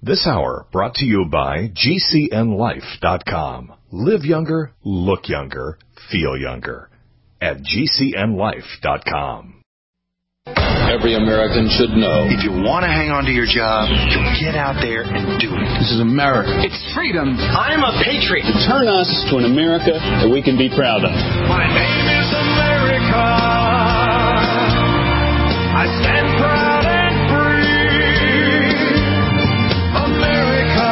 This hour brought to you by GCNLife.com. Live younger, look younger, feel younger. At GCNLife.com. Every American should know. If you want to hang on to your job, you get out there and do it. This is America. It's freedom. I'm a patriot. Turn us to an America that we can be proud of. My name is America. I stand proud and free. America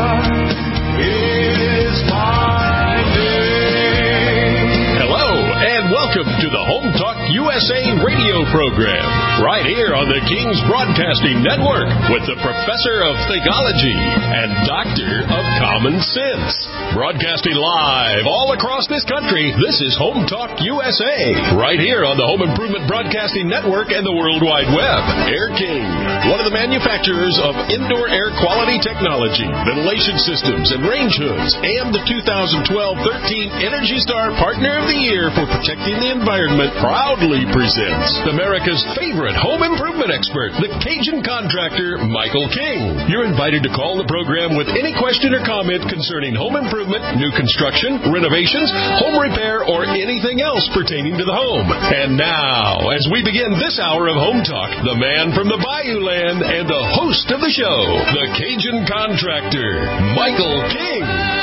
is my name. Hello, and welcome to the Home Talk USA radio program, right here on the King's Broadcasting Network, with the Professor of Theology and Doctor of Common Sense. Broadcasting live all across this country, this is Home Talk USA, right here on the Home Improvement Broadcasting Network and the World Wide Web. Air King, one of the manufacturers of indoor air quality technology, ventilation systems, and range hoods, and the 2012 13 Energy Star Partner of the Year for protecting the environment, proudly presents America's favorite home improvement expert, the Cajun contractor, Michael King. You're invited to call the program with any question or comment concerning home improvement, new construction, renovations, home repair, or anything else pertaining to the home. And now, as we begin this hour of Home Talk, the man from the Bayou Land and the host of the show, the Cajun contractor, Michael King.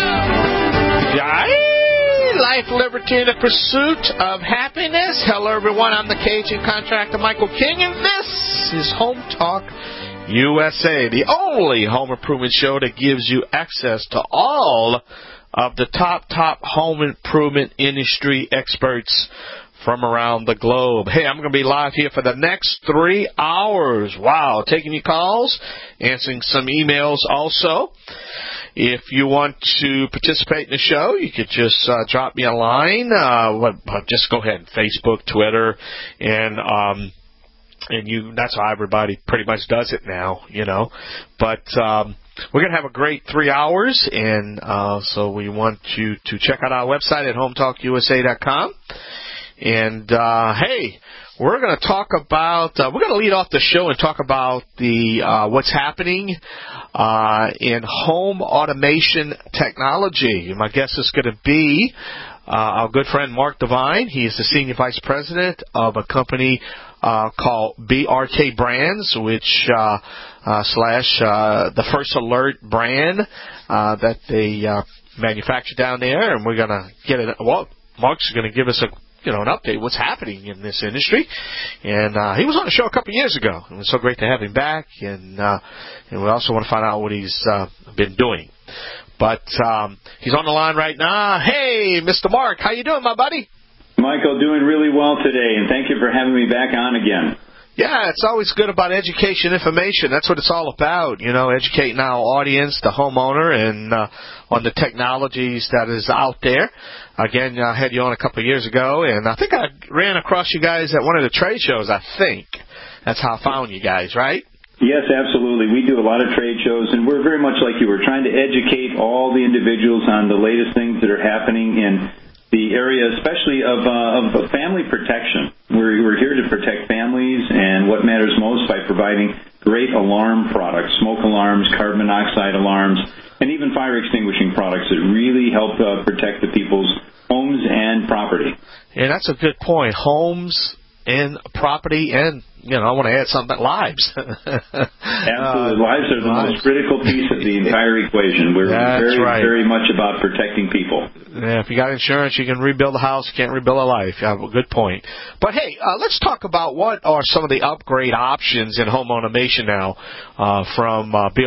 Life, liberty, and the pursuit of happiness. Hello, everyone. I'm the Cajun contractor, Michael King, and this is Home Talk USA, the only home improvement show that gives you access to all of the top home improvement industry experts from around the globe. Hey, I'm going to be live here for the next 3 hours. Wow, taking your calls, answering some emails also. If you want to participate in the show, you could just drop me a line. Just go ahead, Facebook, Twitter, and that's how everybody pretty much does it now, you know. But we're going to have a great 3 hours, and so we want you to check out our website at HomeTalkUSA.com. And, hey, we're going to talk about, we're going to lead off the show and talk about the what's happening in home automation technology. My guest is going to be our good friend Mark Devine. He is the Senior Vice President of a company called BRK Brands, which the First Alert brand that they manufacture down there. And we're going to get it. Well, Mark's going to give us an update what's happening in this industry. And he was on the show a couple of years ago. It was so great to have him back. And we also want to find out what he's been doing. But he's on the line right now. Hey, Mr. Mark, how you doing, my buddy? Michael, doing really well today, and thank you for having me back on again. Yeah, it's always good about education, information. That's what it's all about, educating our audience, the homeowner, and on the technologies that is out there. Again, I had you on a couple of years ago, and I think I ran across you guys at one of the trade shows, I think. That's how I found you guys, right? Yes, absolutely. We do a lot of trade shows, and we're very much like you. We're trying to educate all the individuals on the latest things that are happening in the area, especially of family protection. We're here to protect families and what matters most by providing great alarm products, smoke alarms, carbon monoxide alarms, and even fire extinguishing products that really help protect the people's homes and property. Yeah, that's a good point. Homes and property and, I want to add something, lives. Absolutely. Lives are the most critical piece of the entire equation. We're very much about protecting people. Yeah, if you got insurance, you can rebuild a house. You can't rebuild a life. You have a good point. But, hey, let's talk about what are some of the upgrade options in home automation now from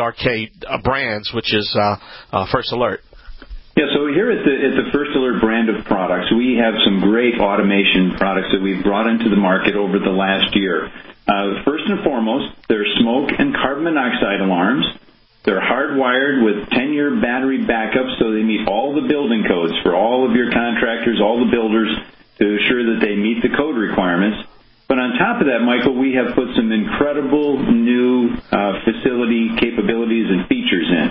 BRK Brands, which is First Alert. Yeah, so here at the First Alert brand of products, we have some great automation products that we've brought into the market over the last year. First and foremost, they're smoke and carbon monoxide alarms. They're hardwired with 10-year battery backup, so they meet all the building codes for all of your contractors, all the builders, to assure that they meet the code requirements. But on top of that, Michael, we have put some incredible new facility capabilities and features in.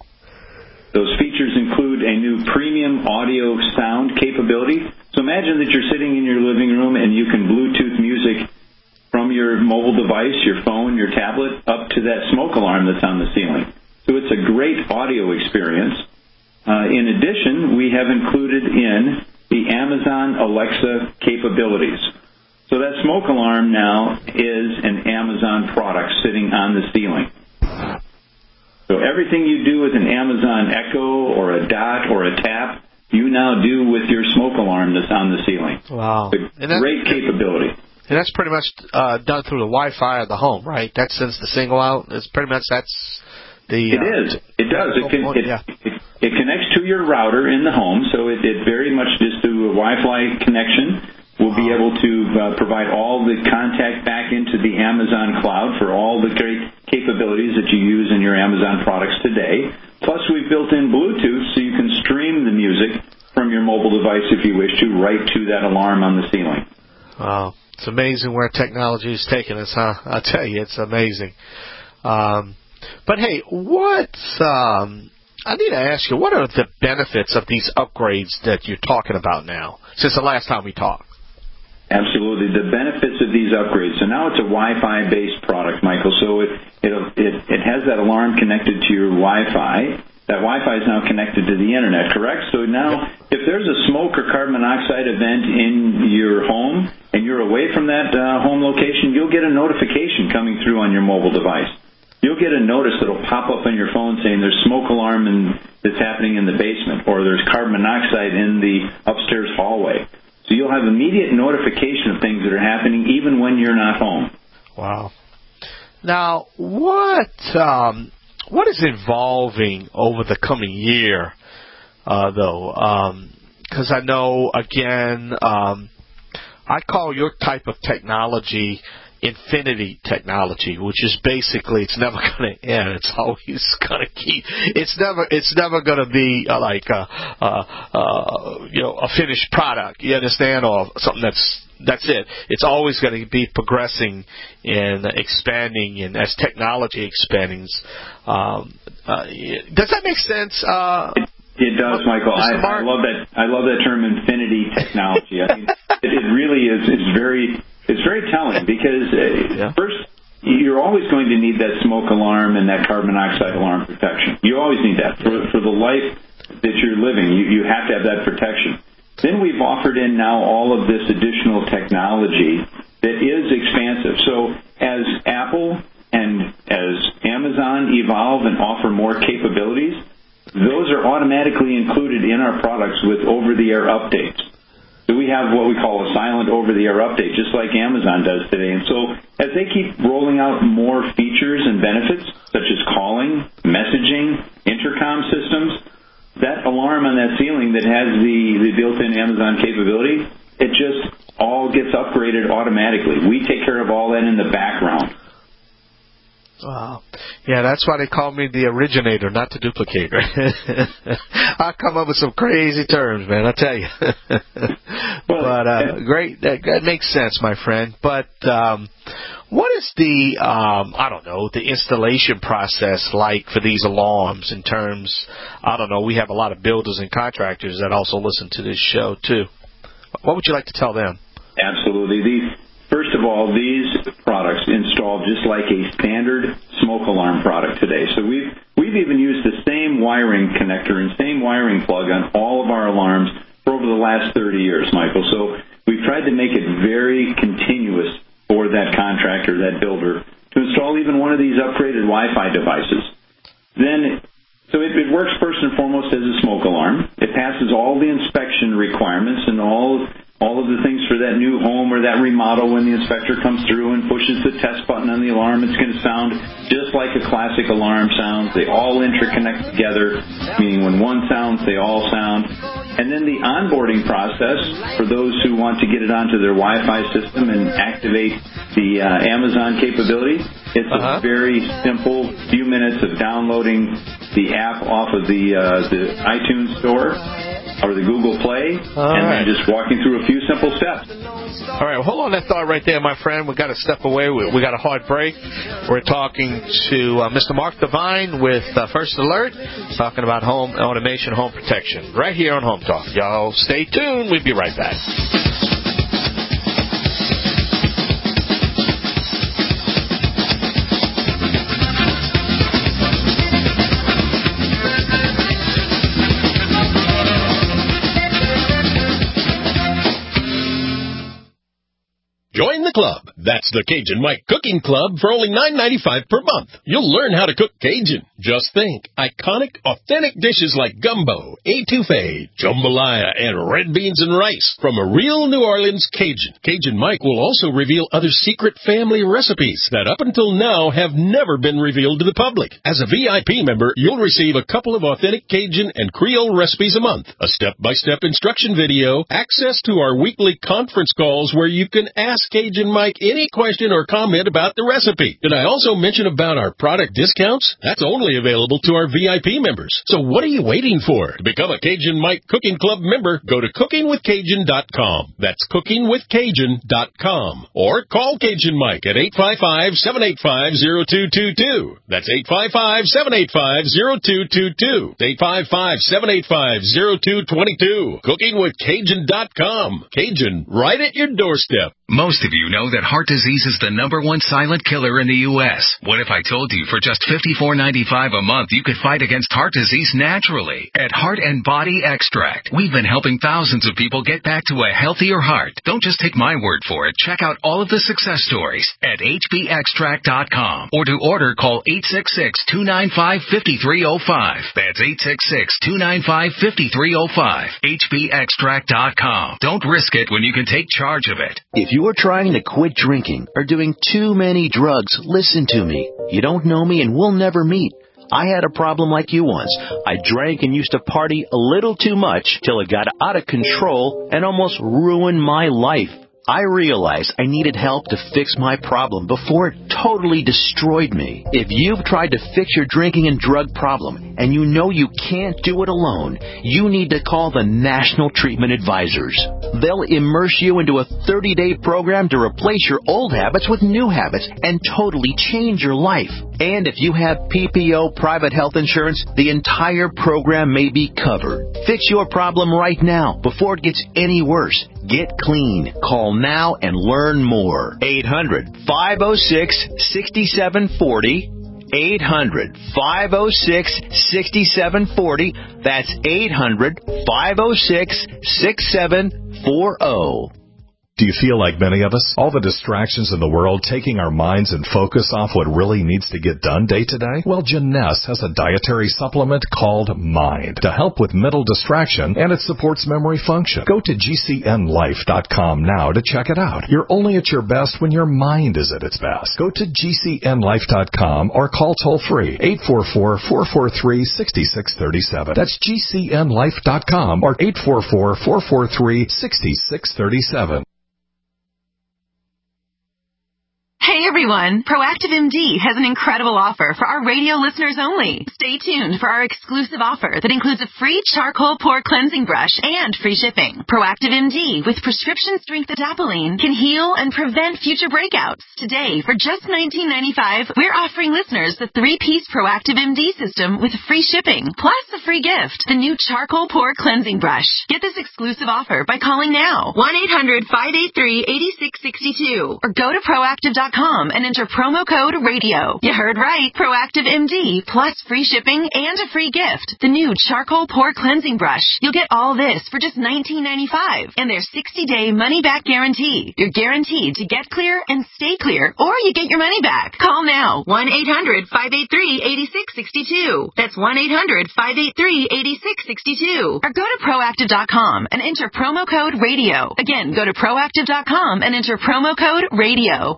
Those features include a new premium audio sound capability. So imagine that you're sitting in your living room and you can Bluetooth music from your mobile device, your phone, your tablet, up to that smoke alarm that's on the ceiling. So it's great audio experience. In addition, we have included in the Amazon Alexa capabilities. So that smoke alarm now is an Amazon product sitting on the ceiling. So everything you do with an Amazon Echo or a Dot or a Tap, you now do with your smoke alarm that's on the ceiling. Wow. Great capability. And that's pretty much done through the Wi-Fi of the home, right? That sends the signal out. It's pretty much that's the. It is. It does. It connects to your router in the home, so it very much just through a Wi-Fi connection will be able to provide all the contact back into the Amazon cloud for all the great capabilities that you use in your Amazon products today. Plus, we've built in Bluetooth so you can stream the music from your mobile device if you wish to, right to that alarm on the ceiling. Wow. It's amazing where technology is taking us, huh? I'll tell you, it's amazing. But, hey, I need to ask you, what are the benefits of these upgrades that you're talking about now, since the last time we talked? Absolutely. The benefits of these upgrades. So now it's a Wi-Fi-based product, Michael. So it has that alarm connected to your Wi-Fi. That Wi-Fi is now connected to the Internet, correct? So now if there's a smoke or carbon monoxide event in your home and you're away from that home location, you'll get a notification coming through on your mobile device. You'll get a notice that will pop up on your phone saying there's smoke alarm that's happening in the basement, or there's carbon monoxide in the upstairs hallway. So you'll have immediate notification of things that are happening even when you're not home. Wow. Now, what is evolving over the coming year, though? Because I know, again, I call your type of technology infinity technology, which is basically it's never going to end. It's always going to keep. It's never going to be like a finished product. You understand, or something that's it. It's always going to be progressing and expanding, and as technology expands. Does that make sense? It does, Michael. I love that. I love that term, infinity technology. I mean, it really is. It's very telling because first, you're always going to need that smoke alarm and that carbon monoxide alarm protection. You always need that for the life that you're living. You have to have that protection. Then we've offered in now all of this additional technology that is expansive. So as Apple and as Amazon evolve and offer more capabilities, those are automatically included in our products with over-the-air updates. So we have what we call a silent over-the-air update, just like Amazon does today. And so as they keep rolling out more features and benefits, such as calling, messaging, intercom systems, that alarm on that ceiling that has the built-in Amazon capability, it just all gets upgraded automatically. We take care of all that in the background. Wow. Yeah, that's why they call me the originator, not the duplicator. I come up with some crazy terms, man, I tell you. But great, that makes sense, my friend. But what is the, the installation process like for these alarms in terms, we have a lot of builders and contractors that also listen to this show, too. What would you like to tell them? Absolutely. First of all, these products install just like a standard smoke alarm product today. So we've even used the same wiring connector and same wiring plug on all of our alarms for over the last 30 years, Michael. So we've tried to make it very continuous for that contractor, that builder, to install even one of these upgraded Wi-Fi devices. So it works first and foremost as a smoke alarm. It passes all the inspection requirements and all of the things for that new home or that remodel. When the inspector comes through and pushes the test button on the alarm, it's going to sound just like a classic alarm sounds. They all interconnect together, meaning when one sounds, they all sound. And then the onboarding process for those who want to get it onto their Wi-Fi system and activate the Amazon capability, it's a very simple few minutes of downloading the app off of the iTunes store or the Google Play, then just walking through a few simple steps. All right, well, hold on that thought right there, my friend. We've got to step away. We got a hard break. We're talking to Mr. Mark Devine with First Alert, talking about home automation, home protection, right here on Home Talk. Y'all stay tuned. We'll be right back. Club. That's the Cajun Mike Cooking Club for only $9.95 per month. You'll learn how to cook Cajun. Just think, iconic, authentic dishes like gumbo, etouffee, jambalaya, and red beans and rice from a real New Orleans Cajun. Cajun Mike will also reveal other secret family recipes that up until now have never been revealed to the public. As a VIP member, you'll receive a couple of authentic Cajun and Creole recipes a month, a step-by-step instruction video, access to our weekly conference calls where you can ask Cajun Mike any question or comment about the recipe. Did I also mention about our product discounts? That's only available to our VIP members. So what are you waiting for? To become a Cajun Mike Cooking Club member, go to cookingwithcajun.com. That's cookingwithcajun.com. Or call Cajun Mike at 855-785-0222. That's 855-785-0222. 855-785-0222. Cookingwithcajun.com. Cajun, right at your doorstep. Most of you know that heart disease is the #1 silent killer in the U.S. What if I told you for just $54.95 a month you could fight against heart disease naturally? At Heart and Body Extract, we've been helping thousands of people get back to a healthier heart. Don't just take my word for it. Check out all of the success stories at hbextract.com. Or to order, call 866-295-5305. That's 866-295-5305. hbextract.com. Don't risk it when you can take charge of it. If you are trying to quit drinking or doing too many drugs, listen to me. You don't know me and we'll never meet. I had a problem like you once. I drank and used to party a little too much till it got out of control and almost ruined my life. I realized I needed help to fix my problem before it totally destroyed me. If you've tried to fix your drinking and drug problem and you know you can't do it alone, you need to call the National Treatment Advisors. They'll immerse you into a 30-day program to replace your old habits with new habits and totally change your life. And if you have PPO private health insurance, the entire program may be covered. Fix your problem right now before it gets any worse. Get clean. Call now and learn more. 800-506-6740. 800-506-6740. That's 800-506-6740. Do you feel like many of us? All the distractions in the world taking our minds and focus off what really needs to get done day to day? Well, Jeunesse has a dietary supplement called Mind to help with mental distraction, and it supports memory function. Go to GCNlife.com now to check it out. You're only at your best when your mind is at its best. Go to GCNlife.com or call toll-free 844-443-6637. That's GCNlife.com or 844-443-6637. Hey everyone, Proactive MD has an incredible offer for our radio listeners only. Stay tuned for our exclusive offer that includes a free charcoal pore cleansing brush and free shipping. Proactive MD with prescription strength adapalene can heal and prevent future breakouts. Today, for just $19.95, we're offering listeners the 3-piece Proactive MD system with free shipping, plus a free gift, the new charcoal pore cleansing brush. Get this exclusive offer by calling now, 1-800-583-8662, or go to proactive.com and enter promo code RADIO. You heard right. Proactive MD plus free shipping and a free gift. The new charcoal pore cleansing brush. You'll get all this for just $19.95 and their 60-day money-back guarantee. You're guaranteed to get clear and stay clear, or you get your money back. Call now. 1-800-583-8662. That's 1-800-583-8662. Or go to proactive.com and enter promo code RADIO. Again, go to proactive.com and enter promo code RADIO.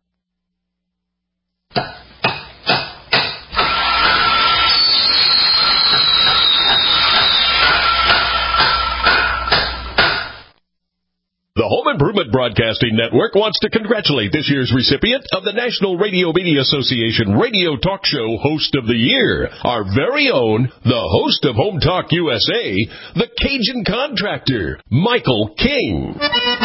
The Home Improvement Broadcasting Network wants to congratulate this year's recipient of the National Radio Media Association Radio Talk Show Host of the Year, our very own, the host of Home Talk USA, the Cajun Contractor, Michael King.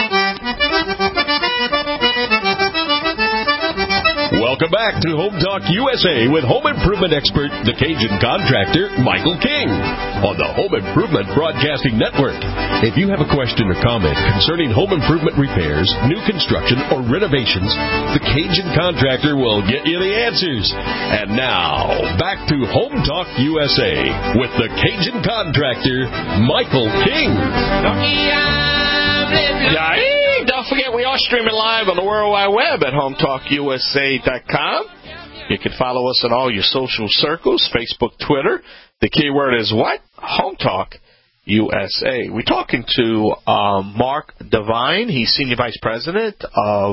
Welcome back to Home Talk USA with home improvement expert, the Cajun Contractor, Michael King, on the Home Improvement Broadcasting Network. If you have a question or comment concerning home improvement repairs, new construction, or renovations, the Cajun Contractor will get you the answers. And now, back to Home Talk USA with the Cajun Contractor, Michael King. The forget, we are streaming live on the World Wide Web at HomeTalkUSA.com. You can follow us on all your social circles, Facebook, Twitter. The keyword is what? Home Talk USA. We're talking to Mark Devine. He's Senior Vice President of,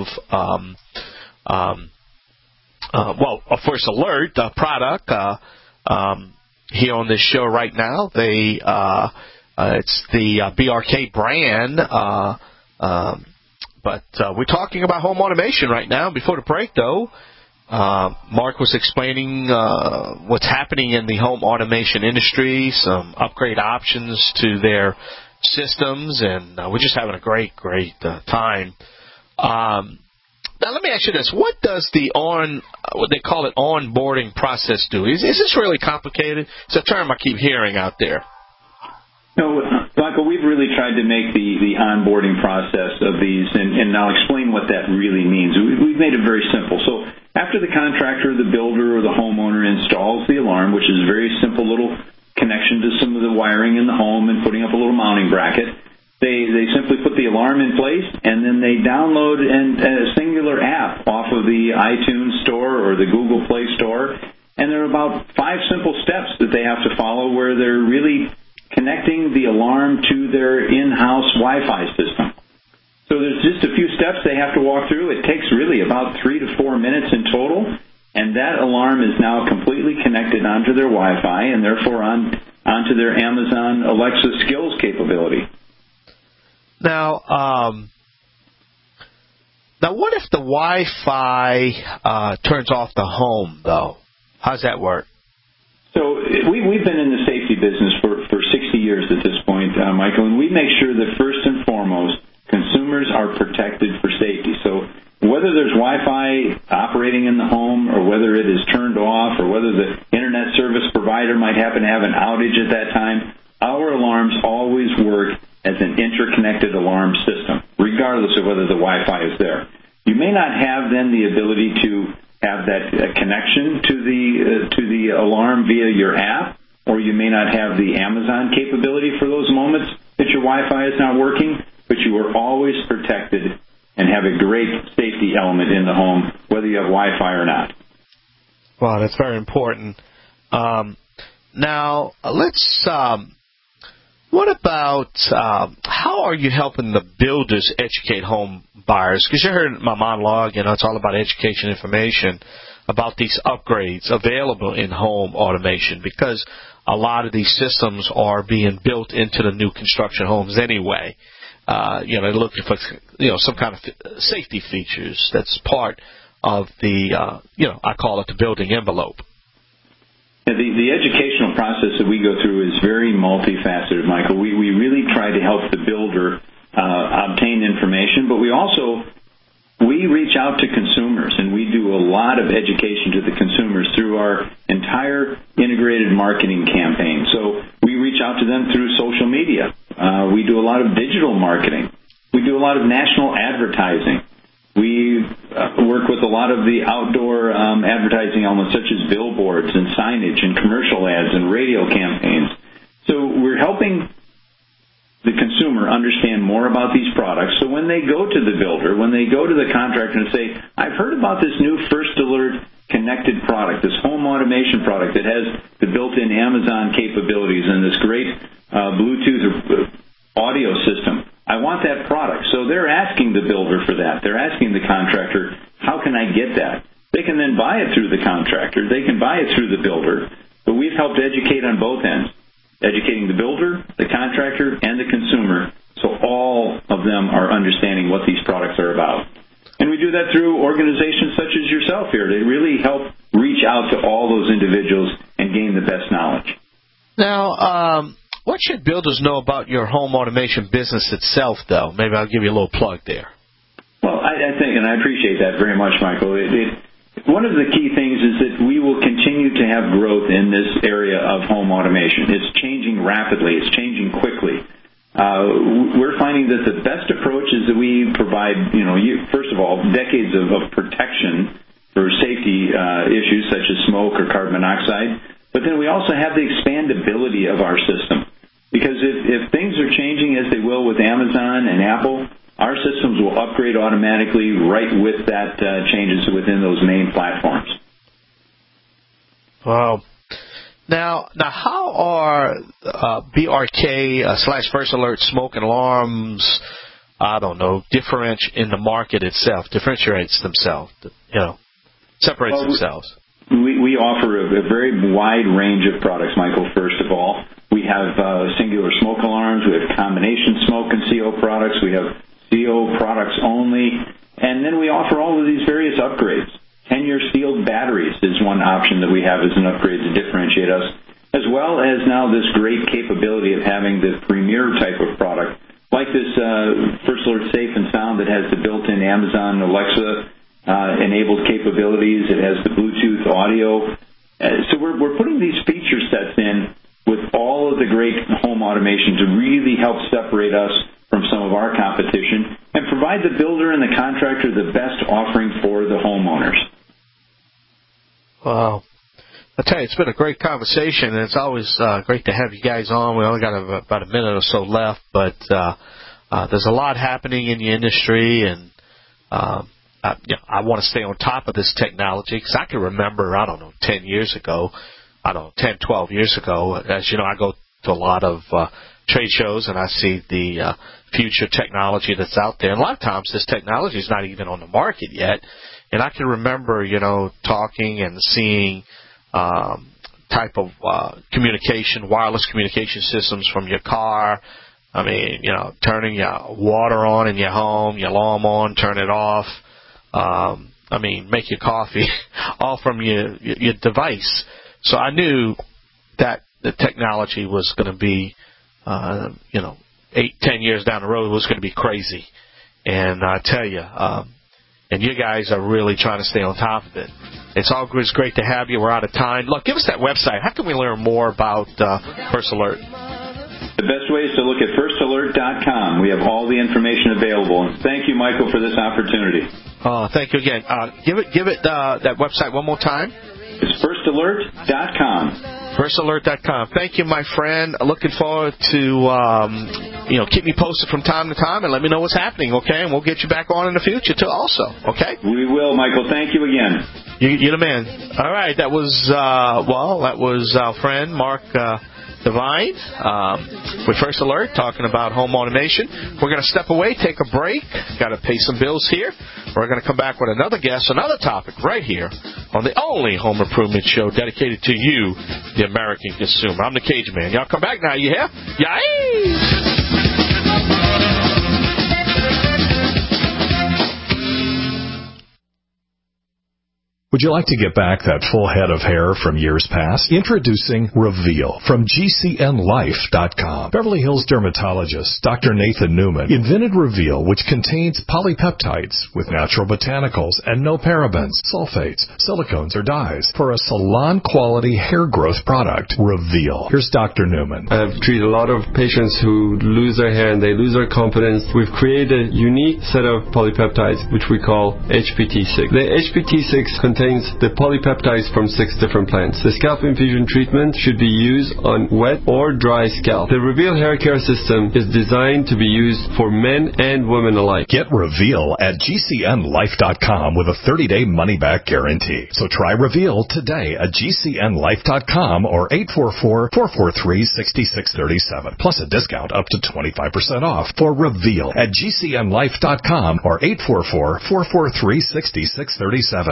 First Alert product here on this show right now. It's the BRK brand, but we're talking about home automation right now. Before the break, though, Mark was explaining what's happening in the home automation industry, some upgrade options to their systems, and we're just having a great time. Now, let me ask you this. What does what they call it, onboarding process do? Is this really complicated? It's a term I keep hearing out there. No, Michael, we've really tried to make the onboarding process of these, and I'll explain what that really means. We've made it very simple. So after the contractor, the builder, or the homeowner installs the alarm, which is a very simple little connection to some of the wiring in the home and putting up a little mounting bracket, they simply put the alarm in place, and then they download a singular app off of the iTunes Store or the Google Play Store, and there are about 5 simple steps that they have to follow where they're really connecting the alarm to their in-house Wi-Fi system. So there's just a few steps they have to walk through. It takes really about 3 to 4 minutes in total, and that alarm is now completely connected onto their Wi-Fi and therefore onto their Amazon Alexa skills capability. Now, what if the Wi-Fi turns off the home, though? How's that work? So we've been in the safety business for 60 years at this point, Michael, and we make sure that first and foremost, consumers are protected for safety. So whether there's Wi-Fi operating in the home or whether it is turned off or whether the internet service provider might happen to have an outage at that time, our alarms always work as an interconnected alarm system, regardless of whether the Wi-Fi is there. You may not have then the ability to have that connection to the alarm via your app, or you may not have the Amazon capability for those moments that your Wi-Fi is not working, but you are always protected and have a great safety element in the home, whether you have Wi-Fi or not. Well, that's very important. Now, let's. What about how are you helping the builders educate home buyers? Because you heard my monologue, it's all about education information about these upgrades available in home automation, because a lot of these systems are being built into the new construction homes anyway. They're looking for some kind of safety features that's part of the I call it the building envelope. The educational process that we go through is very multifaceted, Michael. We really try to help the builder obtain information, but we reach out to consumers, and we do a lot of education to the consumers through our entire integrated marketing campaign. So we reach out to them through social media. We do a lot of digital marketing. We do a lot of national advertising. We work with a lot of the outdoor advertising elements, such as billboards and signage and commercial ads and radio campaigns. So we're helping the consumer understand more about these products. So when they go to the builder, when they go to the contractor and say, I've heard about this new First Alert connected product, this home automation product that has the built-in Amazon capabilities and this great Bluetooth audio system. I want that product. So they're asking the builder for that. They're asking the contractor, how can I get that? They can then buy it through the contractor. They can buy it through the builder. But we've helped educate on both ends, educating the builder, the contractor, and the consumer, so all of them are understanding what these products are about. And we do that through organizations such as yourself here to really help reach out to all those individuals and gain the best knowledge. Now, what should builders know about your home automation business itself, though? Maybe I'll give you a little plug there. Well, I think, and I appreciate that very much, Michael. One of the key things is that we will continue to have growth in this area of home automation. It's changing rapidly. It's changing quickly. We're finding that the best approach is that we provide, first of all, decades of protection for safety issues such as smoke or carbon monoxide, but then we also have the expandability of our system. Because if things are changing as they will with Amazon and Apple, our systems will upgrade automatically right with that changes within those main platforms. Wow. Now, how are BRK / First Alert smoke and alarms, in the market itself, differentiates themselves, separates themselves? We offer a very wide range of products, Michael, first of all. We have singular smoke alarms. We have combination smoke and CO products. We have CO products only. And then we offer all of these various upgrades. 10-year sealed batteries is one option that we have as an upgrade to differentiate us, as well as now this great capability of having the premier type of product, like this First Alert Safe and Sound that has the built-in Amazon Alexa enabled capabilities. It has the Bluetooth audio. So we're putting these feature sets in with all of the great home automation to really help separate us from some of our competition and provide the builder and the contractor the best offering for the homeowners. Wow. I tell you, it's been a great conversation, and it's always great to have you guys on. We only got about a minute or so left, but there's a lot happening in the industry, and I want to stay on top of this technology because I can remember, 10 years ago, 10, 12 years ago, as you know, I go to a lot of trade shows and I see the future technology that's out there. And a lot of times this technology is not even on the market yet. And I can remember, talking and seeing type of communication, wireless communication systems from your car. I mean, turning your water on in your home, your alarm on, turn it off. Make your coffee all from your device. So I knew that the technology was going to be, 8-10 years down the road, it was going to be crazy. And I tell you, and you guys are really trying to stay on top of it. It's always great to have you. We're out of time. Look, give us that website. How can we learn more about First Alert? The best way is to look at firstalert.com. We have all the information available. And thank you, Michael, for this opportunity. Thank you again. Give it that website one more time. It's firstalert.com. Firstalert.com. Thank you, my friend. Looking forward to, keep me posted from time to time and let me know what's happening, okay? And we'll get you back on in the future, too, also, okay? We will, Michael. Thank you again. You're the man. All right. That was our friend, Mark Devine, with First Alert, talking about home automation. We're going to step away, take a break. Got to pay some bills here. We're going to come back with another guest, another topic right here on the only home improvement show dedicated to you, the American consumer. I'm the Cajun Man. Y'all come back now, you hear? Yay! Would you like to get back that full head of hair from years past? Introducing Reveal from GCNLife.com. Beverly Hills dermatologist Dr. Nathan Newman invented Reveal, which contains polypeptides with natural botanicals and no parabens, sulfates, silicones, or dyes for a salon-quality hair growth product. Reveal. Here's Dr. Newman. I've treated a lot of patients who lose their hair and they lose their confidence. We've created a unique set of polypeptides, which we call HPT6. The HPT6 contains the polypeptides from 6 different plants. The scalp infusion treatment should be used on wet or dry scalp. The Reveal hair care system is designed to be used for men and women alike. Get Reveal at GCNLife.com with a 30-day money-back guarantee. So try Reveal today at GCNLife.com or 844-443-6637. Plus a discount up to 25% off for Reveal at GCNLife.com or 844-443-6637.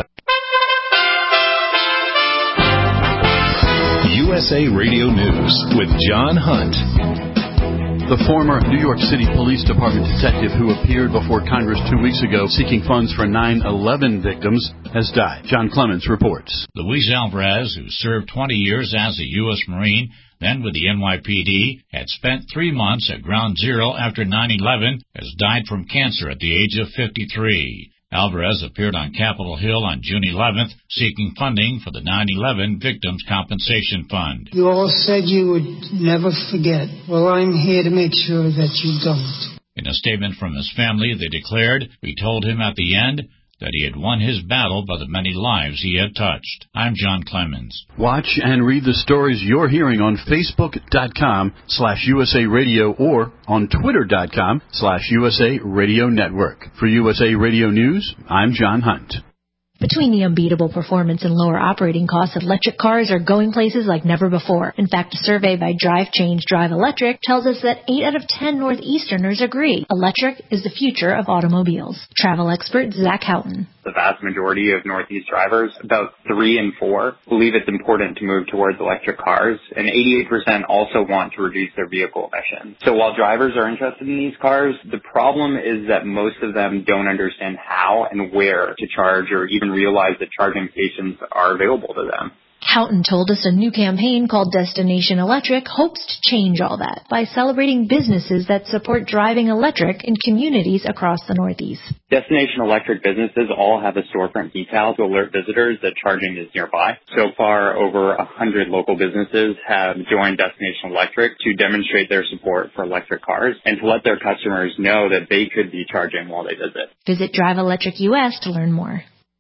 USA Radio News with John Hunt. The former New York City Police Department detective who appeared before Congress 2 weeks ago seeking funds for 9/11 victims has died. John Clemens reports. Luis Alvarez, who served 20 years as a U.S. Marine, then with the NYPD, had spent 3 months at Ground Zero after 9/11, has died from cancer at the age of 53. Alvarez appeared on Capitol Hill on June 11th, seeking funding for the 9/11 Victims' Compensation Fund. You all said you would never forget. Well, I'm here to make sure that you don't. In a statement from his family, they declared, "We told him at the end that he had won his battle by the many lives he had touched. I'm John Clemens. Watch and read the stories you're hearing on Facebook.com/USA Radio or on Twitter.com/USA Radio Network. For USA Radio News, I'm John Hunt. Between the unbeatable performance and lower operating costs, electric cars are going places like never before. In fact, a survey by Drive Change Drive Electric tells us that 8 out of 10 Northeasterners agree electric is the future of automobiles. Travel expert Zach Houghton. The vast majority of Northeast drivers, about 3 in 4, believe it's important to move towards electric cars, and 88% also want to reduce their vehicle emissions. So while drivers are interested in these cars, the problem is that most of them don't understand how and where to charge or even realize that charging stations are available to them. Houghton told us a new campaign called Destination Electric hopes to change all that by celebrating businesses that support driving electric in communities across the Northeast. Destination Electric businesses all have a storefront decal to alert visitors that charging is nearby. So far, over 100 local businesses have joined Destination Electric to demonstrate their support for electric cars and to let their customers know that they could be charging while they visit. Visit Drive Electric US to learn more.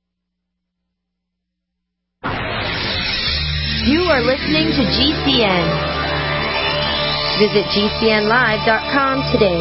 You are listening to GCN. Visit GCNlive.com today.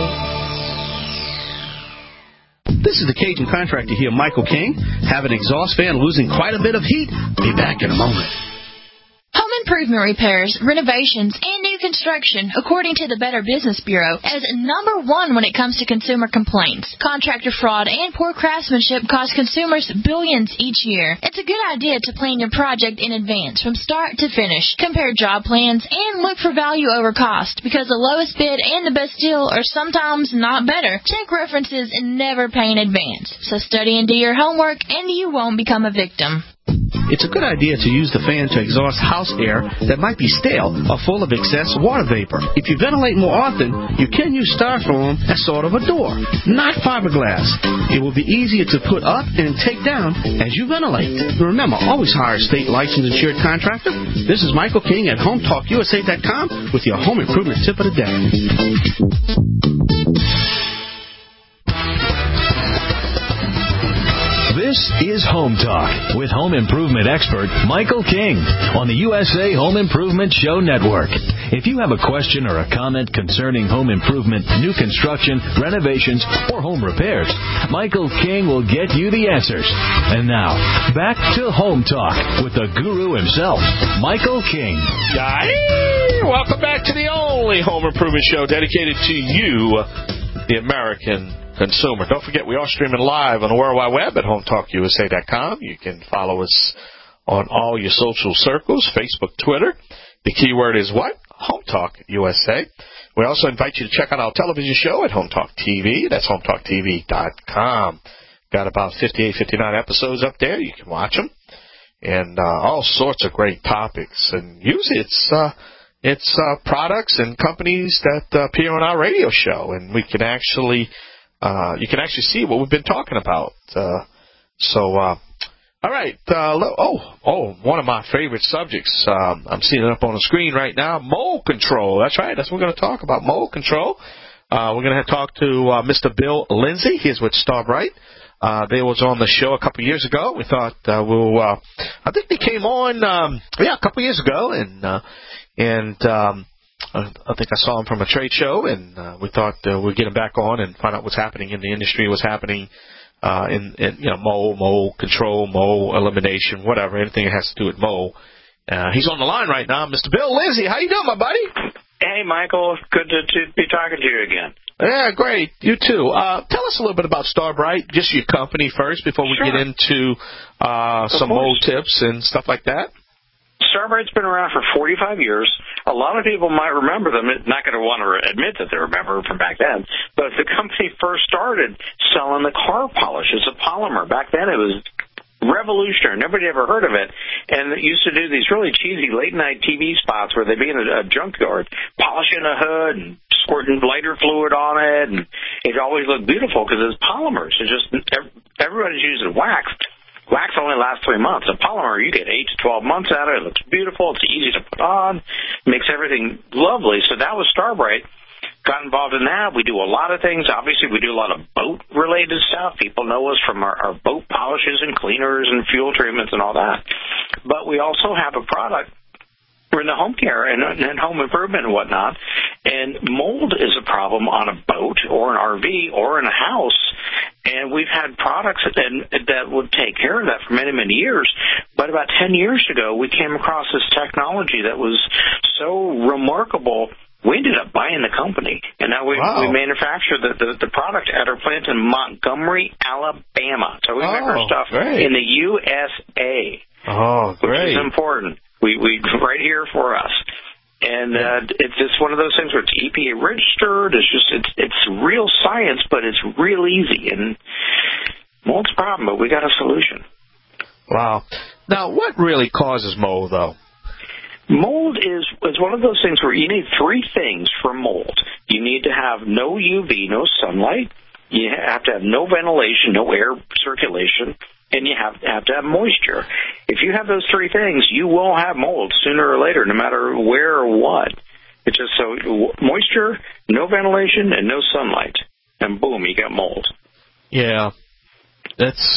This is the Cajun Contractor here, Michael King. Have an exhaust fan losing quite a bit of heat? Be back in a moment. Home improvement repairs, renovations, and new construction, according to the Better Business Bureau, is number 1 when it comes to consumer complaints. Contractor fraud and poor craftsmanship cost consumers billions each year. It's a good idea to plan your project in advance from start to finish. Compare job plans and look for value over cost, because the lowest bid and the best deal are sometimes not better. Check references and never pay in advance. So study and do your homework, and you won't become a victim. It's a good idea to use the fan to exhaust house air that might be stale or full of excess water vapor. If you ventilate more often, you can use styrofoam as sort of a door, not fiberglass. It will be easier to put up and take down as you ventilate. Remember, always hire a state licensed insured contractor. This is Michael King at HomeTalkUSA.com with your home improvement tip of the day. This is Home Talk with home improvement expert Michael King on the USA Home Improvement Show Network. If you have a question or a comment concerning home improvement, new construction, renovations, or home repairs, Michael King will get you the answers. And now, back to Home Talk with the guru himself, Michael King. Welcome back to the only home improvement show dedicated to you, the American consumer. Don't forget, we are streaming live on the World Wide Web at HomeTalkUSA.com. You can follow us on all your social circles, Facebook, Twitter. The keyword is what? Home Talk USA. We also invite you to check out our television show at Home Talk TV. That's HomeTalkTV.com. Got about 58, 59 episodes up there. You can watch them. And all sorts of great topics. And usually it's products and companies that appear on our radio show. And we can actually... you can actually see what we've been talking about. All right. One of my favorite subjects. I'm seeing it up on the screen right now. Mold control. That's right. That's what we're going to talk about. Mold control. We're going to talk to Mr. Bill Lindsay. He's with Starbright. They was on the show a couple of years ago. We thought I think they came on a couple of years ago, and I think I saw him from a trade show, and we thought we'd get him back on and find out what's happening in the industry, what's happening in mold control, mold elimination, whatever, anything that has to do with mold. He's on the line right now, Mr. Bill Lindsay. How you doing, my buddy? Hey, Michael. Good to be talking to you again. Yeah, great. You too. Tell us a little bit about Starbright, just your company first, before we get into some mold tips and stuff like that. Starbright's been around for 45 years. A lot of people might remember them. Not going to want to admit that they remember from back then. But the company first started selling the car polish as a polymer. Back then it was revolutionary. Nobody ever heard of it. And it used to do these really cheesy late-night TV spots where they'd be in a junkyard polishing a hood and squirting lighter fluid on it. And it always looked beautiful because it was polymers. It's just everybody's using wax. Wax only lasts 3 months. A polymer, you get 8 to 12 months out of it. It looks beautiful. It's easy to put on. Makes everything lovely. So that was Starbright. got involved in that. We do a lot of things. Obviously, we do a lot of boat-related stuff. People know us from our boat polishes and cleaners and fuel treatments and all that. But we also have a product. We're in the home care and home improvement and whatnot, and mold is a problem on a boat or an RV or in a house, and we've had products that would take care of that for many, many years. But about 10 years ago, we came across this technology that was so remarkable, we ended up buying the company, and now we manufacture the product at our plant in Montgomery, Alabama. So we make our stuff in the USA. Oh, great. Which is important. We right here for us. And it's just one of those things where it's EPA registered. It's real science, but it's real easy. And mold's a problem, but we got a solution. Wow. Now, what really causes mold, though? Mold is one of those things where you need three things for mold. You need to have no UV, no sunlight. You have to have no ventilation, no air circulation. And you have to have moisture. If you have those three things, you will have mold sooner or later, no matter where or what. It's just so moisture, no ventilation, and no sunlight. And boom, you got mold. Yeah. It's,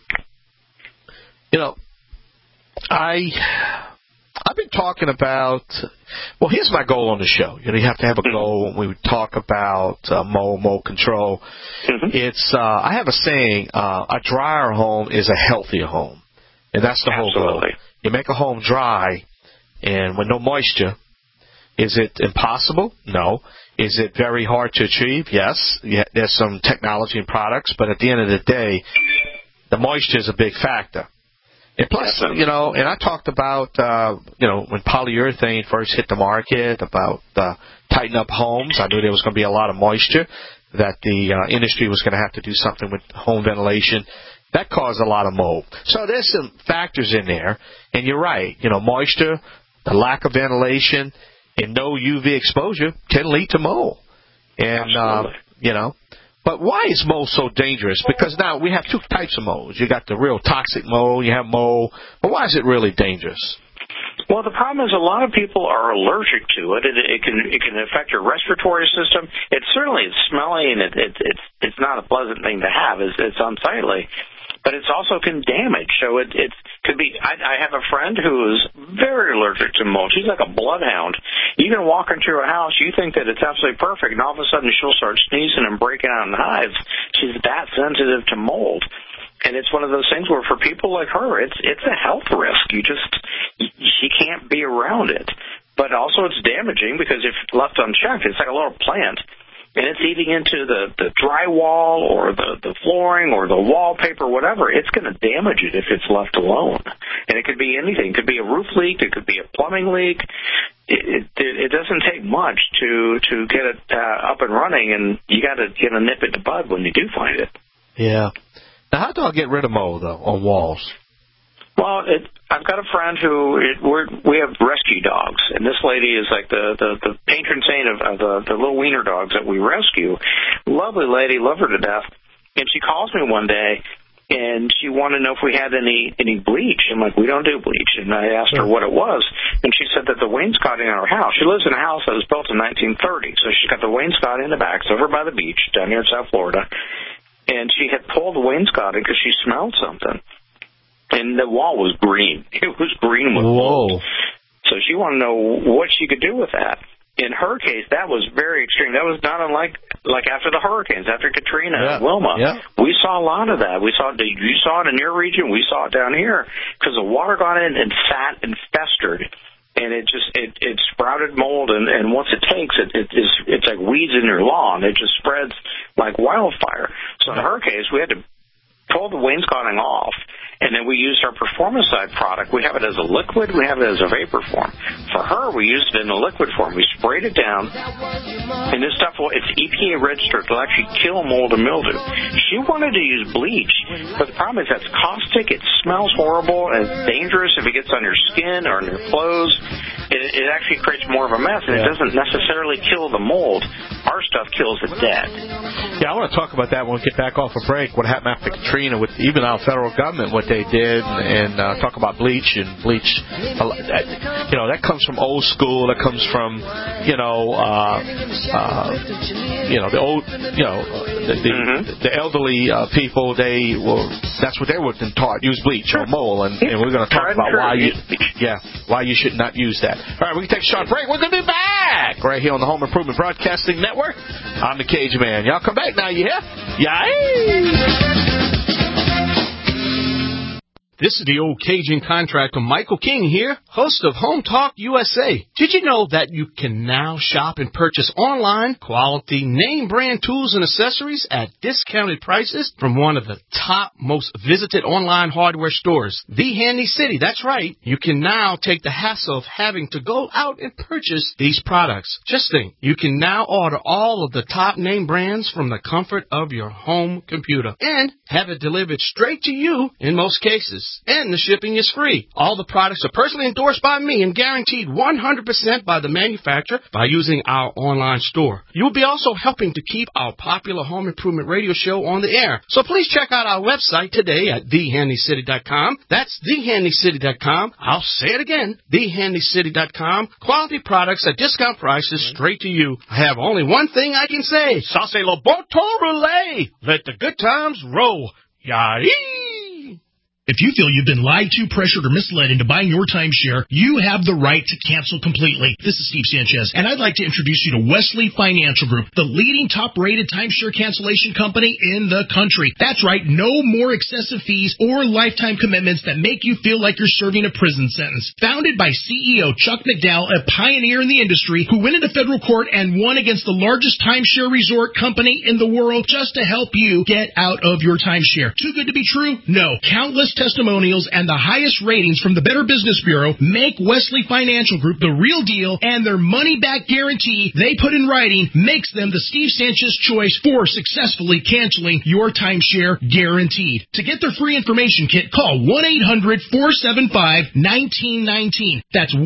I've been talking about, well, here's my goal on the show. You have to have a goal when we talk about mold control. It's I have a saying, a drier home is a healthier home. And that's the whole goal. You make a home dry and with no moisture. Is it impossible? No. Is it very hard to achieve? Yes. There's some technology and products, but at the end of the day, the moisture is a big factor. And plus, and I talked about, when polyurethane first hit the market, about tighten up homes. I knew there was going to be a lot of moisture, that the industry was going to have to do something with home ventilation. That caused a lot of mold. So there's some factors in there, and you're right. Moisture, the lack of ventilation, and no UV exposure can lead to mold. And, but why is mold so dangerous? Because now we have two types of molds. You got the real toxic mold, you have mold. But why is it really dangerous? Well, the problem is a lot of people are allergic to it. It can affect your respiratory system. It certainly is smelly, and it's not a pleasant thing to have. It's unsightly. But it's also can damage. So it could be. I have a friend who is very allergic to mold. She's like a bloodhound. You can walk into her house, you think that it's absolutely perfect, and all of a sudden she'll start sneezing and breaking out in hives. She's that sensitive to mold. And it's one of those things where for people like her, it's a health risk. She can't be around it. But also it's damaging because if left unchecked, it's like a little plant. And it's eating into the drywall or the flooring or the wallpaper, whatever. It's going to damage it if it's left alone. And it could be anything. It could be a roof leak. It could be a plumbing leak. It doesn't take much to get it up and running, and you got to nip it in the bud when you do find it. Yeah. Now, how do I get rid of mold, though, on walls? Well, I've got a friend we have rescue dogs, and this lady is like the patron saint of the little wiener dogs that we rescue. Lovely lady, love her to death. And she calls me one day, and she wanted to know if we had any bleach. I'm like, we don't do bleach. And I asked her what it was, and she said that the wainscoting in our house, she lives in a house that was built in 1930, so she's got the wainscoting in the back. It's over by the beach down here in South Florida. And she had pulled the wainscoting because she smelled something. And the wall was green. It was green with mold. So she wanted to know what she could do with that. In her case, that was very extreme. That was not unlike after the hurricanes, after Katrina and Wilma. Yeah. We saw a lot of that. You saw it in your region. We saw it down here because the water got in and sat and festered. And it sprouted mold, and once it takes, it's like weeds in your lawn. It just spreads like wildfire. So in her case, we had to pull the wainscoting off, and then we used our Performance Side product. We have it as a liquid. We have it as a vapor form. For her, we used it in a liquid form. We sprayed it down, and this stuff, it's EPA registered. It'll actually kill mold and mildew. She wanted to use bleach, but the problem is that's caustic. It smells horrible, and it's dangerous if it gets on your skin or on your clothes. It actually creates more of a mess, and it doesn't necessarily kill the mold. Our stuff kills it dead. Yeah, I want to talk about that when we get back off a break, what happened after Katrina with even our federal government, what they did and talk about bleach and bleach. That comes from old school. That comes from the old the elderly people. That's what they were taught. Use bleach or mole, and we're going to talk about why you should not use that. All right, we can take a short break. We're going to be back right here on the Home Improvement Broadcasting Network. I'm the Cage Man. Y'all come back now. You hear? Yay! This is the old Cajun contractor Michael King here, host of Home Talk USA. Did you know that you can now shop and purchase online quality name brand tools and accessories at discounted prices from one of the top most visited online hardware stores, The Handy City? That's right. You can now take the hassle of having to go out and purchase these products. Just think, you can now order all of the top name brands from the comfort of your home computer and have it delivered straight to you in most cases. And the shipping is free. All the products are personally endorsed by me and guaranteed 100% by the manufacturer by using our online store. You'll be also helping to keep our popular home improvement radio show on the air. So please check out our website today at thehandycity.com. That's thehandycity.com. I'll say it again, thehandycity.com. Quality products at discount prices straight to you. I have only one thing I can say. Ça c'est le bon temps roulé. Let the good times roll. Yay! If you feel you've been lied to, pressured, or misled into buying your timeshare, you have the right to cancel completely. This is Steve Sanchez, and I'd like to introduce you to Wesley Financial Group, the leading top-rated timeshare cancellation company in the country. That's right, no more excessive fees or lifetime commitments that make you feel like you're serving a prison sentence. Founded by CEO Chuck McDowell, a pioneer in the industry who went into federal court and won against the largest timeshare resort company in the world just to help you get out of your timeshare. Too good to be true? No. Countless testimonials and the highest ratings from the Better Business Bureau make Wesley Financial Group the real deal, and their money-back guarantee they put in writing makes them the Steve Sanchez choice for successfully canceling your timeshare guaranteed. To get their free information kit, call 1-800-475-1919. That's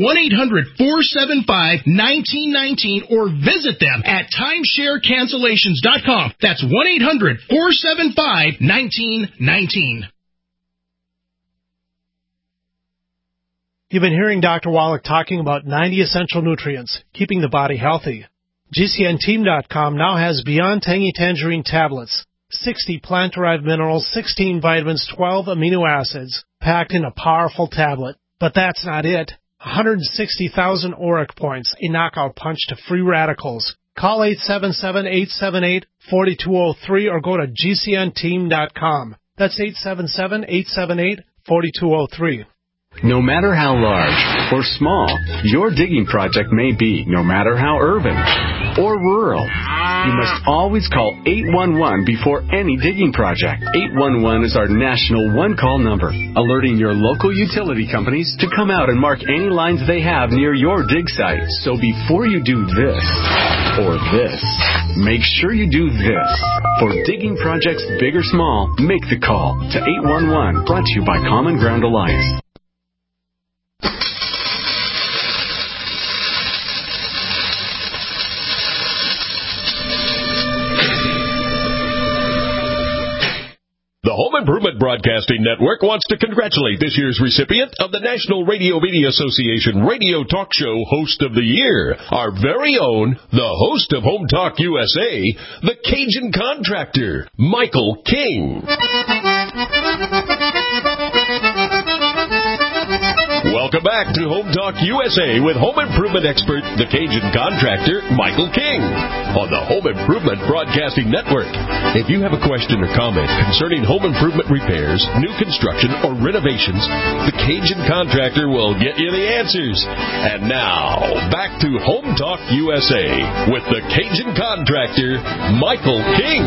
1-800-475-1919, or visit them at timesharecancellations.com. That's 1-800-475-1919. You've been hearing Dr. Wallach talking about 90 essential nutrients, keeping the body healthy. GCNteam.com now has Beyond Tangy Tangerine tablets, 60 plant-derived minerals, 16 vitamins, 12 amino acids, packed in a powerful tablet. But that's not it. 160,000 ORAC points, a knockout punch to free radicals. Call 877-878-4203 or go to GCNteam.com. That's 877-878-4203. No matter how large or small your digging project may be, no matter how urban or rural, you must always call 811 before any digging project. 811 is our national one-call number, alerting your local utility companies to come out and mark any lines they have near your dig site. So before you do this or this, make sure you do this. For digging projects big or small, make the call to 811, brought to you by Common Ground Alliance. The Home Improvement Broadcasting Network wants to congratulate this year's recipient of the National Radio Media Association Radio Talk Show Host of the Year, our very own, the host of Home Talk USA, the Cajun Contractor, Michael King. Welcome back to Home Talk USA with home improvement expert, the Cajun Contractor, Michael King, on the Home Improvement Broadcasting Network. If you have a question or comment concerning home improvement repairs, new construction, or renovations, the Cajun Contractor will get you the answers. And now, back to Home Talk USA with the Cajun Contractor, Michael King.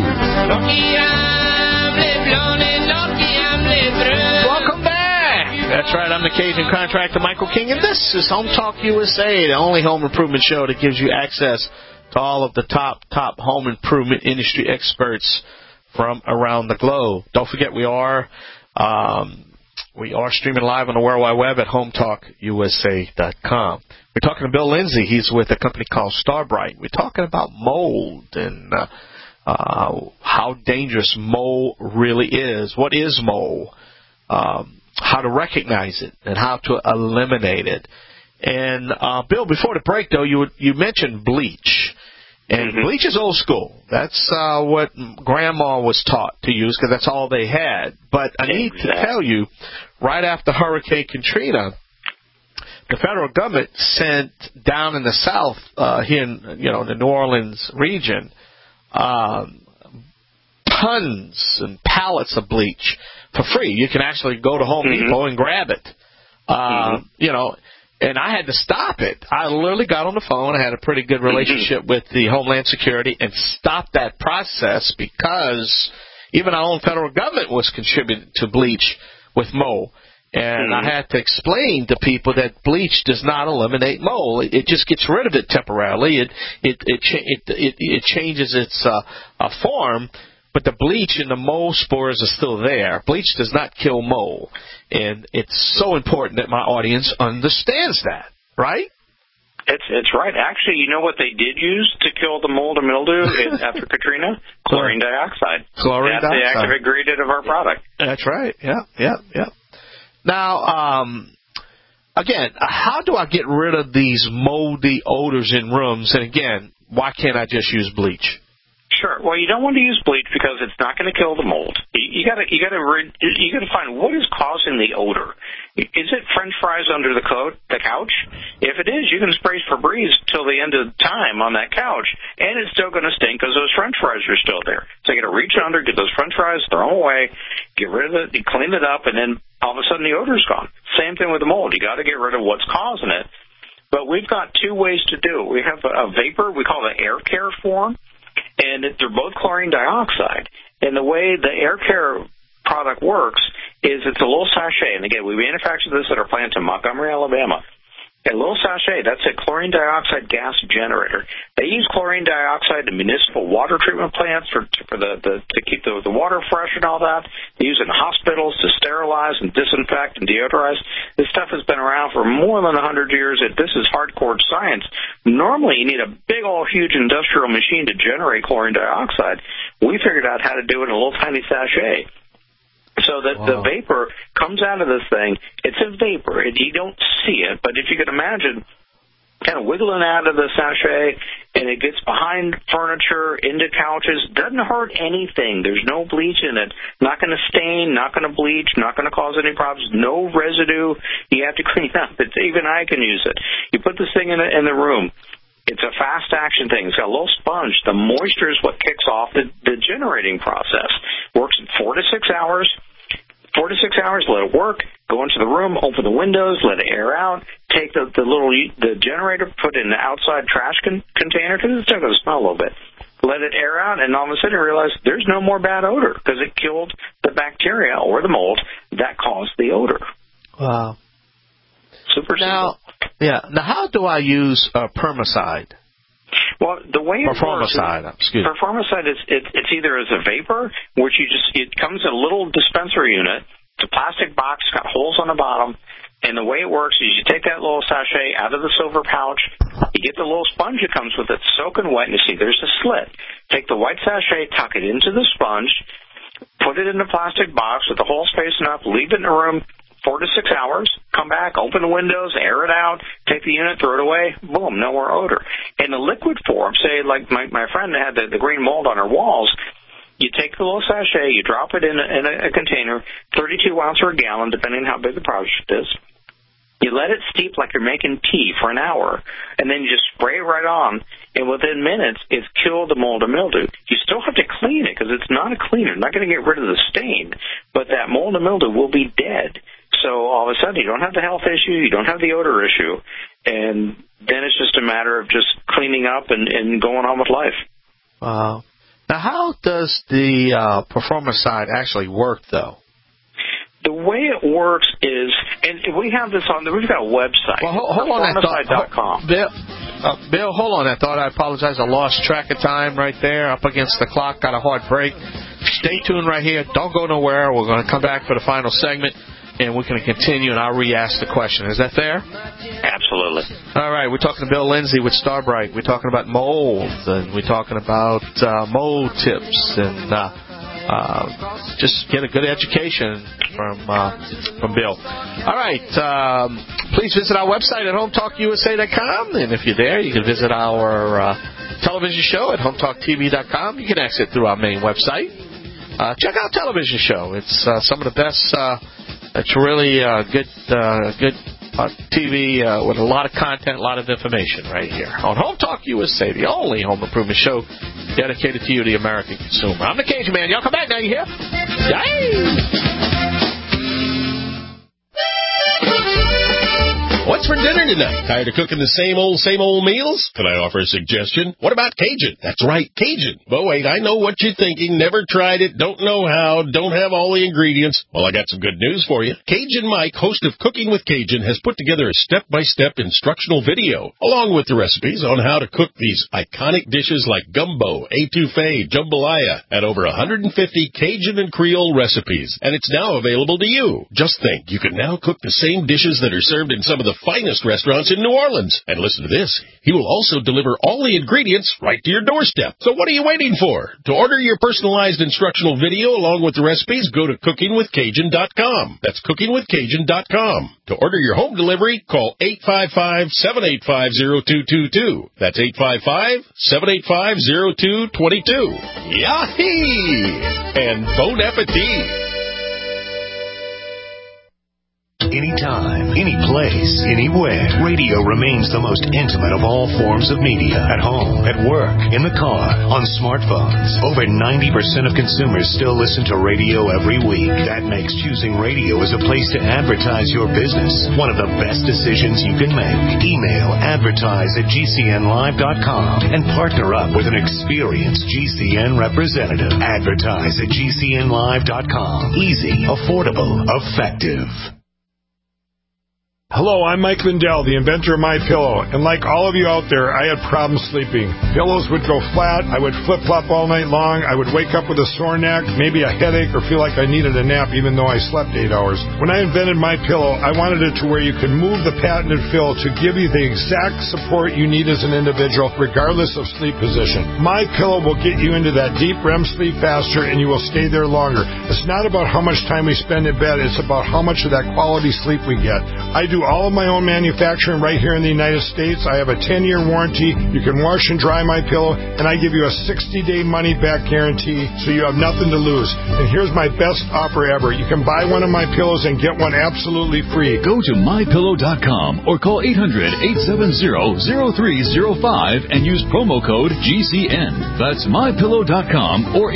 Welcome back. That's right, I'm the Cajun Contractor, Michael King, and this is Home Talk USA, the only home improvement show that gives you access to all of the top home improvement industry experts from around the globe. Don't forget, we are streaming live on the World Wide Web at HomeTalkUSA.com. We're talking to Bill Lindsay. He's with a company called Starbright. We're talking about mold and how dangerous mold really is. What is mold? how to recognize it and how to eliminate it. And Bill, before the break, though, you mentioned bleach. And bleach is old school. That's what Grandma was taught to use because that's all they had. But I need to tell you, right after Hurricane Katrina, the federal government sent down in the South, here in the New Orleans region, tons and pallets of bleach for free. You can actually go to Home Depot and grab it. And I had to stop it. I literally got on the phone. I had a pretty good relationship with the Homeland Security and stopped that process because even our own federal government was contributing to bleach with mold. And I had to explain to people that bleach does not eliminate mold. It just gets rid of it temporarily. It changes its form, but the bleach and the mold spores are still there. Bleach does not kill mold. And it's so important that my audience understands that, right? It's right. Actually, you know what they did use to kill the mold and mildew after Katrina? Chlorine dioxide. That's the active ingredient of our product. That's right. Yeah. Now, again, how do I get rid of these moldy odors in rooms? And again, why can't I just use bleach? Sure. Well, you don't want to use bleach because it's not going to kill the mold. You got to find what is causing the odor. Is it French fries under the couch? If it is, you can spray Febreze till the end of time on that couch, and it's still going to stink because those French fries are still there. So you got to reach under, get those French fries, throw them away, get rid of it, you clean it up, and then all of a sudden the odor's gone. Same thing with the mold. You got to get rid of what's causing it. But we've got two ways to do it. We have a vapor we call the Air Care form. And they're both chlorine dioxide. And the way the Air Care product works is it's a little sachet. And again, we manufacture this at our plant in Montgomery, Alabama. A little sachet, that's a chlorine dioxide gas generator. They use chlorine dioxide in municipal water treatment plants to keep the water fresh and all that. They use it in hospitals to sterilize and disinfect and deodorize. This stuff has been around for more than 100 years. This is hardcore science. Normally, you need a big old huge industrial machine to generate chlorine dioxide. We figured out how to do it in a little tiny sachet. So that the vapor comes out of this thing. It's a vapor. You don't see it, but if you could imagine kind of wiggling out of the sachet, and it gets behind furniture, into couches, doesn't hurt anything. There's no bleach in it. Not going to stain, not going to bleach, not going to cause any problems. No residue you have to clean up. Even I can use it. You put this thing in the room. It's a fast action thing. It's got a little sponge. The moisture is what kicks off the generating process. Works in 4 to 6 hours. 4 to 6 hours, let it work. Go into the room, open the windows, let it air out. Take the generator, put it in the outside trash container because it's still going to smell a little bit. Let it air out, and all of a sudden you realize there's no more bad odor because it killed the bacteria or the mold that caused the odor. Wow. Super simple. Now, how do I use Permacide? Well, the way it works, Performacide, it's either as a vapor, which it comes in a little dispenser unit. It's a plastic box, got holes on the bottom, and the way it works is you take that little sachet out of the silver pouch, you get the little sponge that comes with it, soaking wet, and you see there's a slit. Take the white sachet, tuck it into the sponge, put it in the plastic box with the hole spacing up, leave it in the room 4 to 6 hours, come back, open the windows, air it out, take the unit, throw it away, boom, no more odor. In the liquid form, say like my friend had the green mold on her walls, you take the little sachet, you drop it in a container, 32 ounce or a gallon, depending on how big the project is. You let it steep like you're making tea for an hour, and then you just spray it right on, and within minutes, it's killed the mold and mildew. You still have to clean it because it's not a cleaner. Not going to get rid of the stain, but that mold and mildew will be dead. So all of a sudden, you don't have the health issue, you don't have the odor issue, and then it's just a matter of just cleaning up and going on with life. Wow. Now, how does the Performacide actually work, though? The way it works is, and we have this on, we've got a website. Well, hold on that thought. Bill, hold on that thought. I apologize. I lost track of time right there. Up against the clock. Got a hard break. Stay tuned right here. Don't go nowhere. We're going to come back for the final segment, and we're going to continue, and I'll re-ask the question. Is that fair? Absolutely. All right. We're talking to Bill Lindsay with Starbright. We're talking about mold, and we're talking about mold tips, and just get a good education from Bill. All right. Please visit our website at hometalkusa.com. And if you're there, you can visit our television show at hometalktv.com. You can exit through our main website. Check out television show. It's some of the best. It's really good TV with a lot of content, a lot of information right here on Home Talk USA, the only home improvement show dedicated to you, the American consumer. I'm the Cajun Man. Y'all come back now. You hear? Yay! What's for dinner tonight? Tired of cooking the same old meals? Can I offer a suggestion? What about Cajun? That's right, Cajun. But wait, I know what you're thinking. Never tried it, don't know how, don't have all the ingredients. Well, I got some good news for you. Cajun Mike, host of Cooking with Cajun, has put together a step-by-step instructional video, along with the recipes on how to cook these iconic dishes like gumbo, etouffee, jambalaya, and over 150 Cajun and Creole recipes. And it's now available to you. Just think, you can now cook the same dishes that are served in some of the finest restaurants in New Orleans. And listen to this. He will also deliver all the ingredients right to your doorstep. So what are you waiting for? To order your personalized instructional video along with the recipes, go to cookingwithcajun.com. That's cookingwithcajun.com. To order your home delivery, call 855-785-0222. That's 855-785-0222. Yahee! And bon appetit! Anytime, any place, anywhere. Radio remains the most intimate of all forms of media. At home, at work, in the car, on smartphones. Over 90% of consumers still listen to radio every week. That makes choosing radio as a place to advertise your business one of the best decisions you can make. Email advertise@gcnlive.com and partner up with an experienced GCN representative. Advertise@gcnlive.com. Easy, affordable, effective. Hello, I'm Mike Lindell, the inventor of MyPillow, and like all of you out there, I had problems sleeping. Pillows would go flat, I would flip-flop all night long, I would wake up with a sore neck, maybe a headache, or feel like I needed a nap even though I slept 8 hours. When I invented MyPillow, I wanted it to where you can move the patented fill to give you the exact support you need as an individual, regardless of sleep position. MyPillow will get you into that deep REM sleep faster, and you will stay there longer. It's not about how much time we spend in bed, it's about how much of that quality sleep we get. I do all of my own manufacturing right here in the United States. I have a 10-year warranty. You can wash and dry my pillow, and I give you a 60-day money-back guarantee, so you have nothing to lose. And here's my best offer ever. You can buy one of my pillows and get one absolutely free. Go to mypillow.com or call 800-870-0305 and use promo code GCN. That's mypillow.com or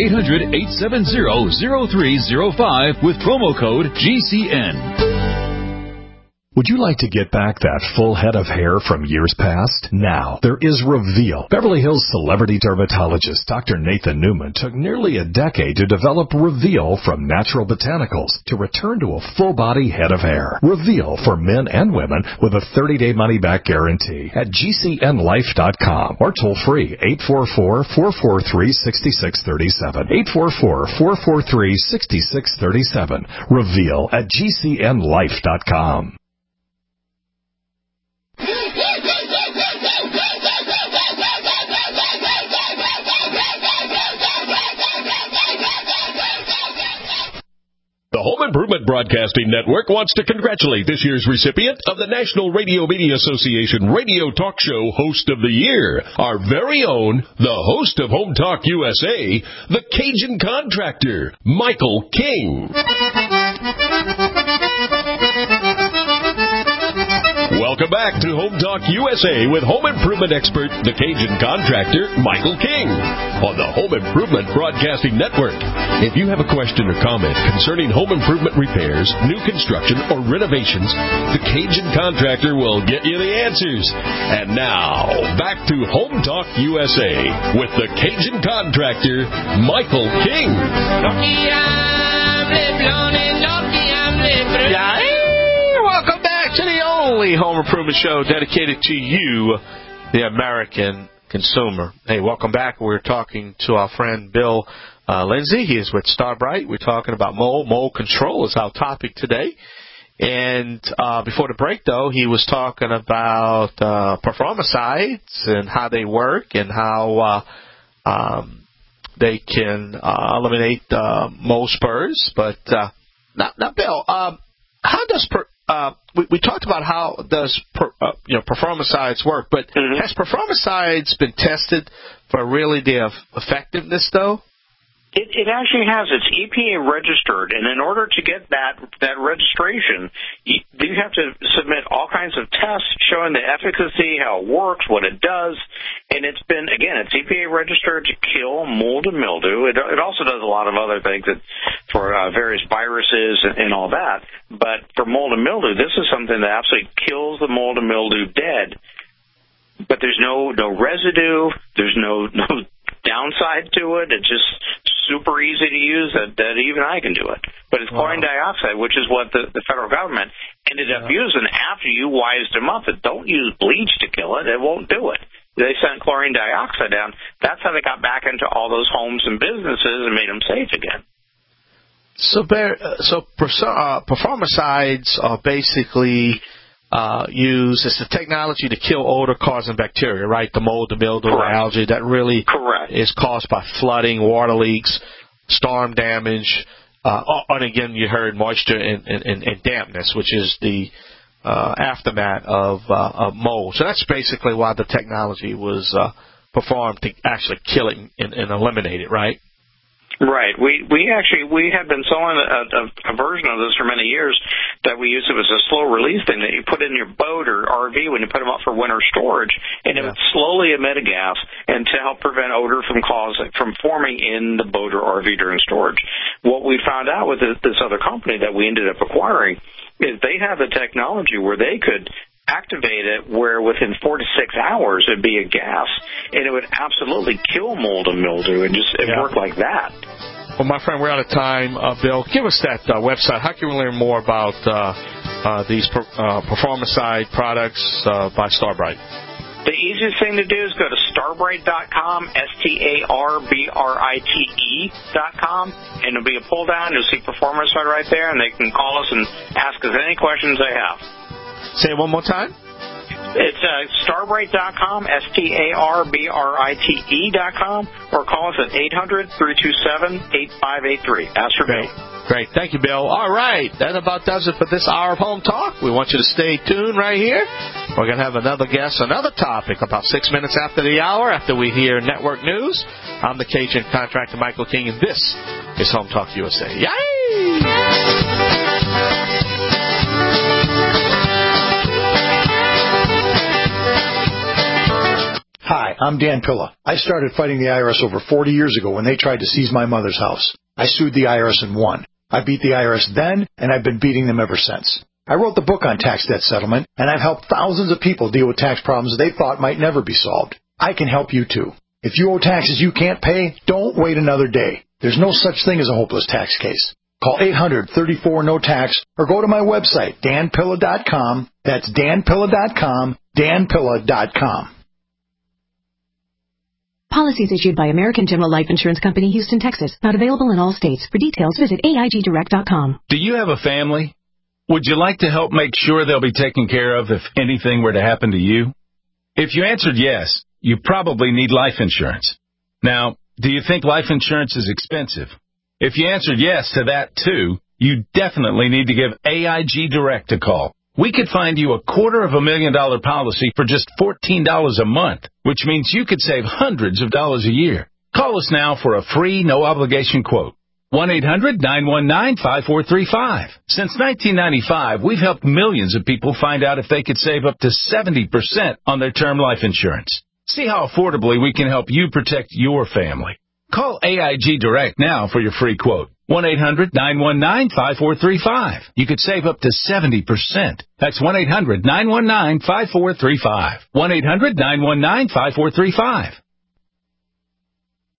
800-870-0305 with promo code GCN. Would you like to get back that full head of hair from years past? Now, there is Reveal. Beverly Hills celebrity dermatologist Dr. Nathan Newman took nearly a decade to develop Reveal from natural botanicals to return to a full-body head of hair. Reveal for men and women with a 30-day money-back guarantee at GCNlife.com or toll-free 844-443-6637. 844-443-6637. Reveal at GCNlife.com. The Home Improvement Broadcasting Network wants to congratulate this year's recipient of the National Radio Media Association Radio Talk Show Host of the Year, our very own, the host of Home Talk USA, the Cajun Contractor, Michael King. Welcome back to Home Talk USA with home improvement expert, the Cajun Contractor, Michael King, on the Home Improvement Broadcasting Network. If you have a question or comment concerning home improvement repairs, new construction, or renovations, the Cajun Contractor will get you the answers. And now, back to Home Talk USA with the Cajun Contractor, Michael King. Welcome back to the only home improvement show dedicated to you, the American consumer. Hey, welcome back. We're talking to our friend Bill Lindsay. He is with Starbright. We're talking about mold control is our topic today. And before the break, though, he was talking about performicides and how they work and how they can eliminate mole spurs. But now, Bill, how does we talked about how does performicides work, but has performicides been tested for really their effectiveness, though? It actually has. It's EPA registered, and in order to get that registration, you have to submit all kinds of tests showing the efficacy, how it works, what it does, and it's EPA registered to kill mold and mildew. It also does a lot of other things for various viruses and all that, but for mold and mildew, this is something that absolutely kills the mold and mildew dead. But there's no residue. There's no downside to it. It's just super easy to use that even I can do it. But it's chlorine dioxide, which is what the federal government ended up using after you wised them up that don't use bleach to kill it. It won't do it. They sent chlorine dioxide down. That's how they got back into all those homes and businesses and made them safe again. So performicides are basically used as the technology to kill odor-causing bacteria, right? The mold, the mildew, the algae that really is caused by flooding, water leaks, storm damage, and again, you heard moisture and dampness, which is the aftermath of mold. So that's basically why the technology was performed to actually kill it and eliminate it, right? Right. We have been selling a version of this for many years that we used. It was a slow release thing that you put in your boat or RV when you put them up for winter storage, and it would slowly emit a gas and to help prevent odor from forming in the boat or RV during storage. What we found out with this other company that we ended up acquiring is they have the technology where they could activate it where within 4 to 6 hours it'd be a gas, and it would absolutely kill mold and mildew, and it worked like that. Well, my friend, we're out of time. Bill, give us that website. How can we learn more about these performicide products by Starbright? The easiest thing to do is go to starbright.com, STARBRITE.com, and there'll be a pull down. You'll see performicide right there, and they can call us and ask us any questions they have. Say it one more time. It's starbright.com, STARBRITE.com, or call us at 800-327-8583. Ask for Bill. Great. Thank you, Bill. All right. That about does it for this hour of Home Talk. We want you to stay tuned right here. We're going to have another guest, another topic about 6 minutes after the hour, after we hear network news. I'm the Cajun contractor, Michael King, and this is Home Talk USA. Yay! Hi, I'm Dan Pilla. I started fighting the IRS over 40 years ago when they tried to seize my mother's house. I sued the IRS and won. I beat the IRS then, and I've been beating them ever since. I wrote the book on tax debt settlement, and I've helped thousands of people deal with tax problems they thought might never be solved. I can help you too. If you owe taxes you can't pay, don't wait another day. There's no such thing as a hopeless tax case. Call 800-34-NO-TAX or go to my website, danpilla.com. That's danpilla.com, danpilla.com. Policies issued by American General Life Insurance Company, Houston, Texas. Not available in all states. For details, visit AIGdirect.com. Do you have a family? Would you like to help make sure they'll be taken care of if anything were to happen to you? If you answered yes, you probably need life insurance. Now, do you think life insurance is expensive? If you answered yes to that too, you definitely need to give AIG Direct a call. We could find you a $250,000 policy for just $14 a month, which means you could save hundreds of dollars a year. Call us now for a free, no-obligation quote. 1-800-919-5435. Since 1995, we've helped millions of people find out if they could save up to 70% on their term life insurance. See how affordably we can help you protect your family. Call AIG Direct now for your free quote. 1-800-919-5435. You could save up to 70%. That's 1-800-919-5435. 1-800-919-5435.